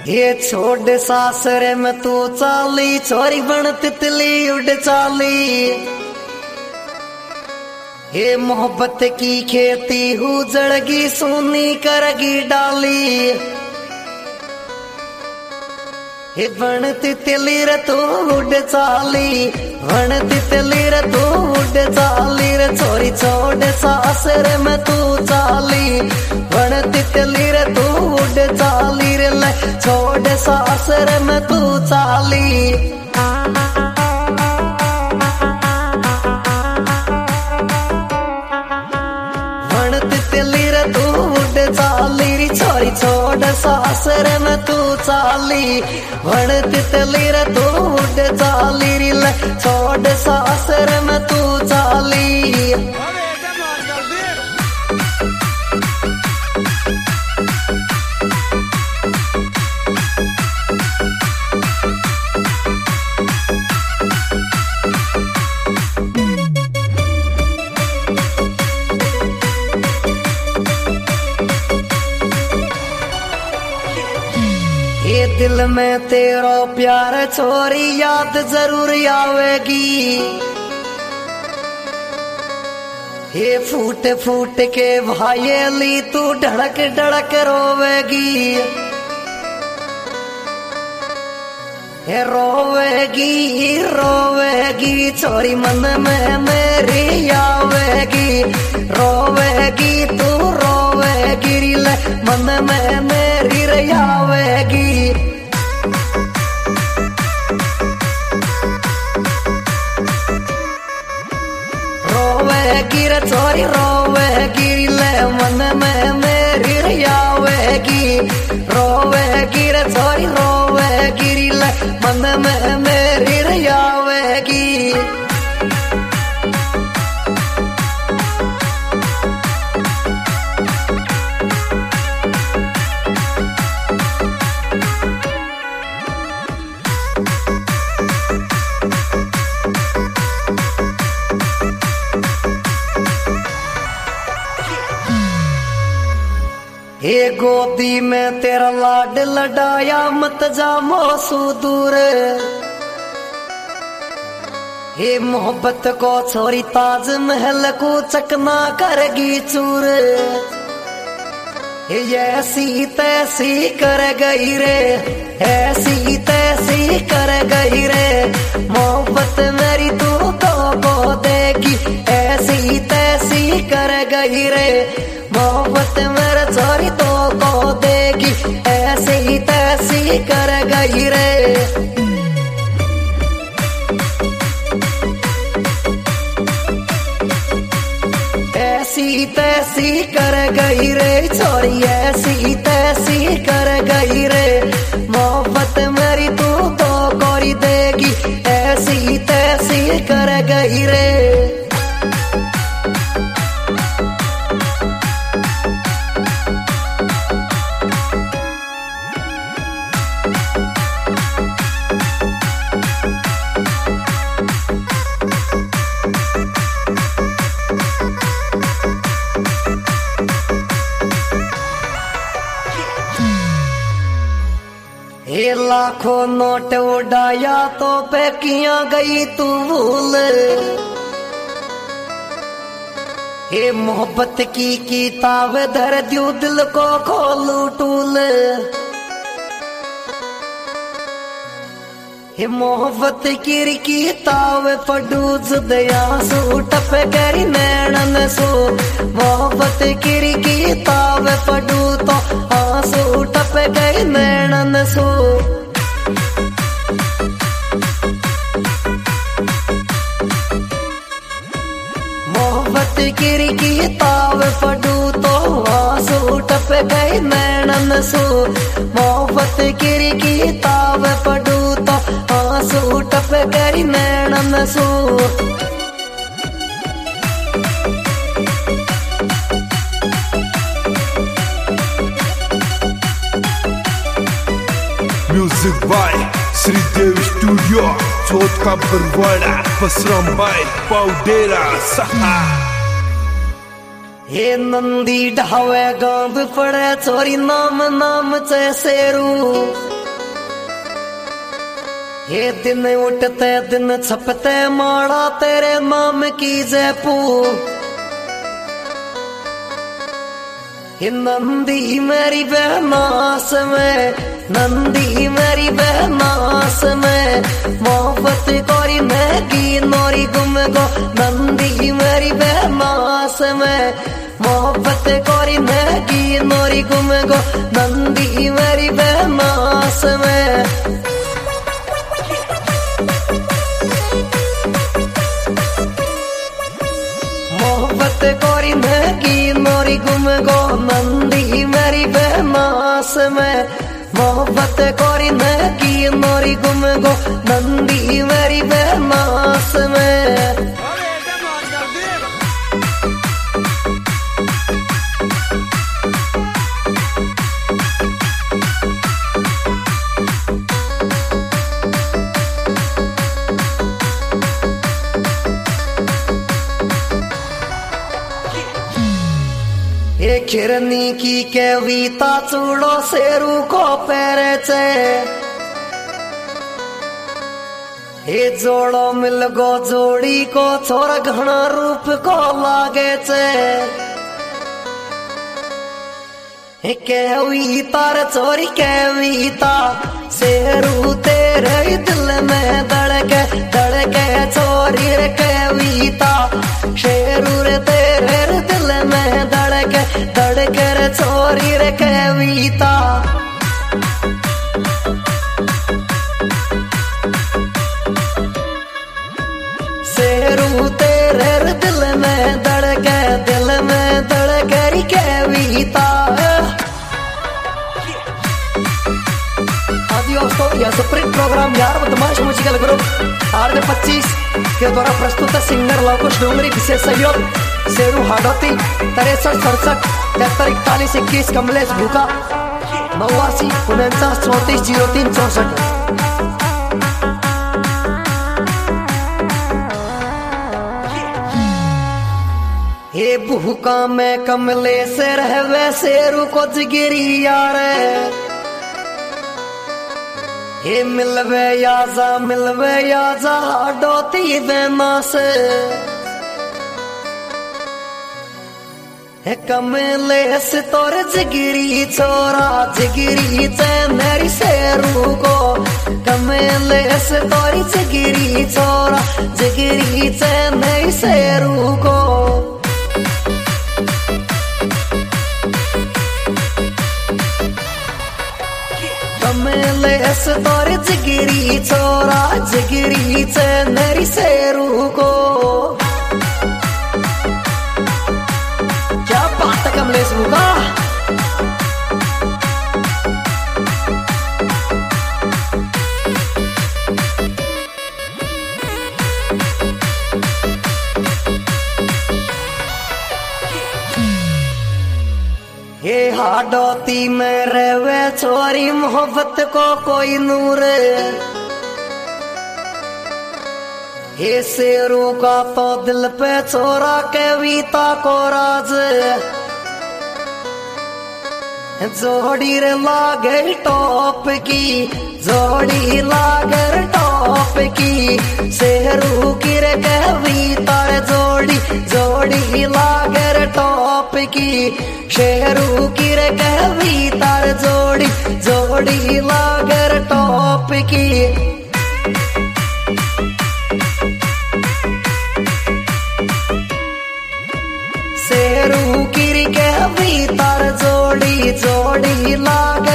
ये छोड़ सासरे में तू चाली छोरी बन तितली उड़ चाली। ये मोहब्बत की खेती उजड़गी सोनी करगी डाली। ये बन तितली रे तू उड़ चाली, बन तितली रे तू उड़ चाली रे छोरी छोड़ सासरे में तू चाली। बन तितली रे तू उड़ चाली रे ले छोड़ सासरे में तू चाली। बन तितली रे तू उड़ चाली रे छोरी छोड़ सासरे में तू चाली। बन तितली रे तू उड़ चाली रे ले छोड़ सासरे में तू चाली। ये दिल में तेरा प्यार छोरी याद जरूर आवेगी। ये फूट फूट के भाईली तू धड़क धड़क रोवेगी। ये रोवेगी रोवेगी छोरी मन में मेरी आवेगी। रोवेगी तू रोवेगी रे मन में मेरी रे आवेगी। रोवेगी रे छोरी रोवेगी ले मन में मेरी रे आवेगी। रोवेगी रे छोरी रोवेगी ले मन में मेरी रे आवेगी। ये गोदी में तेरा लाड लडाया मत जा मोसू दूर। ये मोहब्बत को छोरी ताज महल को चकना करगी चूर। ये ऐसी तैसी कर गई रे, ऐसी तैसी कर गई रे। मोहब्बत मेरी तू को देगी, ऐसी तैसी कर गई रे। मोहब्बत मेरे छोरी तो को देगी, ऐसी तैसी कर गई रे। ऐसी तैसी कर गई रे छोरी, ऐसी तैसी कर गई रे। मोहब्बत मेरी तू तो कोरी देगी, ऐसी तैसी कर गई रे। ये लाखों नोट उड़ाया तो पैकियां गई तू भूल। ये मोहब्बत की किताब धर दियो दिल को खोलू टूल। ये मोहब्बत की किताब पढ़ू जुदया सू टप करी नैनन सू। मोहब्बत की किताब पढ़ू तो आंसू टप करी नैनन सू। मोहब्बत की किताब पढ़ू तो आंसू टप गए नैनन सू। मोहब्बत की किताब पढ़ू तो आंसू टप गए नैनन सू। Music by Shridev studio, Chauth का बरवाड़ा, बसराम बाय पाउडेरा सहा। हे नंदी ढावे गांव पड़े छोरी नाम नाम चे शेरू। ये दिन उठते दिन छपते माड़ा तेरे नाम की जयपू। ये नंदी मेरी बहनास में, नंदी मेरी बहनास में मोहब्बत कोरी महगी नोरी गुम गो। नंदी मेरी बहनास में मोहब्बत कोरी महगी नोरी गुम गो। नंदी मेरी बहनास में मोहब्बत कोरी महगी नोरी गुम गो। नंदी मेरी बहनास में मोहब्बत कोरी महगी नोरी गुम गो। नंदी मेरी बहनास में ये खिरनी की कविता चूड़ो शेरू को पैरे चे। ये जोड़ो मिल गो जोड़ी को छोरा घना रूप को लागे चे। ये कविता रे चोरी कविता शेरू तेरे दिल में धड़के धड़के चोरी रे कविता। शेरू रे तेरे दिल में धड़के धड़के रे चोरी रे कविता। शेरू तेरे दिल में धड़के दिल में धड़के री कविता। दोस्तों यह स्प्रिंट प्रोग्राम यार बदमाश म्यूजिकल ग्रुप RJ25 के द्वारा प्रस्तुत है। सिंगर लवकुश डोंगरी, विशेष सहयोग शेरू हाडोती। 63 67 73 41 21 कमलेश भूखा 89 49 34 03 64। हे भूखा में कमलेश रहवे शेरू को जिगिरी यार। ये मिलवे याजा हाडोती बेनास। हे कमलेश तोर जिगिरी छोरा जिगिरी चे मेरी शेरू को। कमलेश तोरी जिगिरी छोरा जिगिरी चे मेरी शेरू को। कमलेश तोरी जिगिरी छोरा जिगिरी चे मेरी शेरू को। क्या बात है कमलेश भूखा। ये हाडोती में रहवे छोरी मोहब्बत को कोई नूर। ये शेरू का तो दिल पे छोरा कविता को राज। जोड़ी रे लागे टॉप की जोड़ी लागे टॉप की। शेरू की रे कविता रे जोड़ी जोड़ी लागे टॉप की। शेरू की रे कविता रे जोड़ी जोड़ी लागे टॉप की। शेरू की रे कविता रे जोड़ी जोड़ी लागे